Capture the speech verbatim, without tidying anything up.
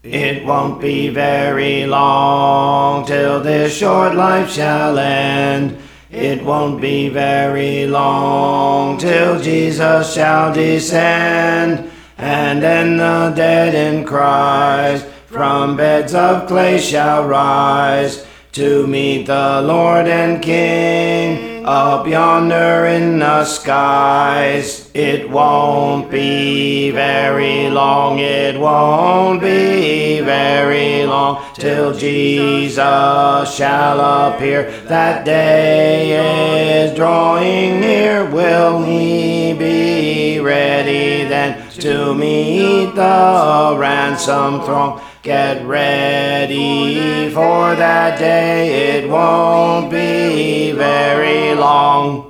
It won't be very long till this short life shall end. It won't be very long till Jesus shall descend, and then the dead in Christ from beds of clay shall rise to meet the Lord and King up yonder in the skies. It won't be very long, it won't be very long till Jesus shall appear. That day is drawing near. Will we be ready then to meet the ransom throng? Get ready for that day, it won't be very long.